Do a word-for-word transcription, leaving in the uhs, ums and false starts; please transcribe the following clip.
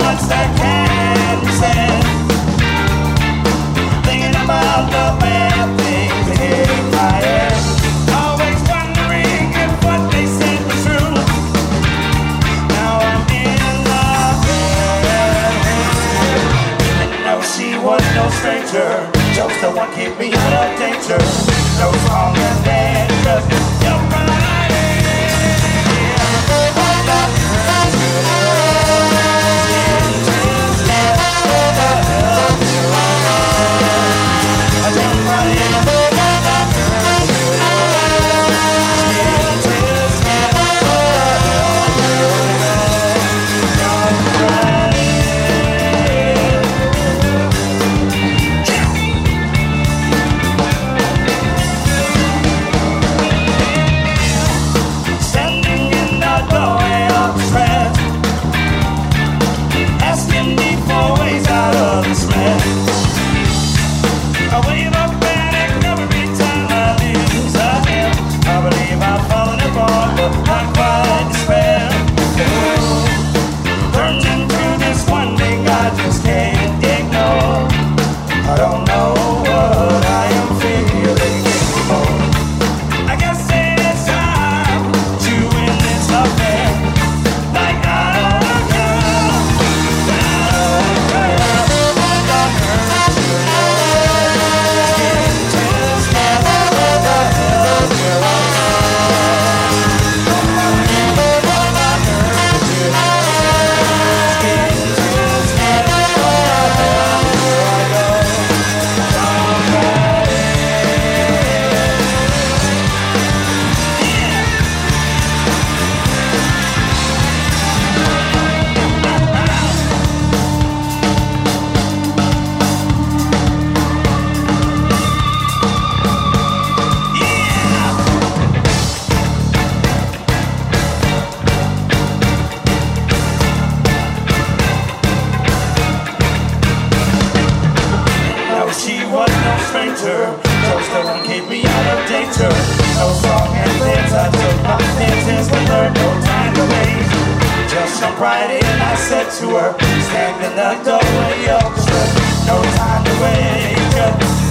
what's that candy said. Thinking about the bad things that hit my head. Always wondering if what they said was true. Now I'm in love with her. Even though she was no stranger, chose the one keep me out of danger. No song and dance, just jump right in. Friday and I said to her, stand in the doorway, orchestra, no time to wait.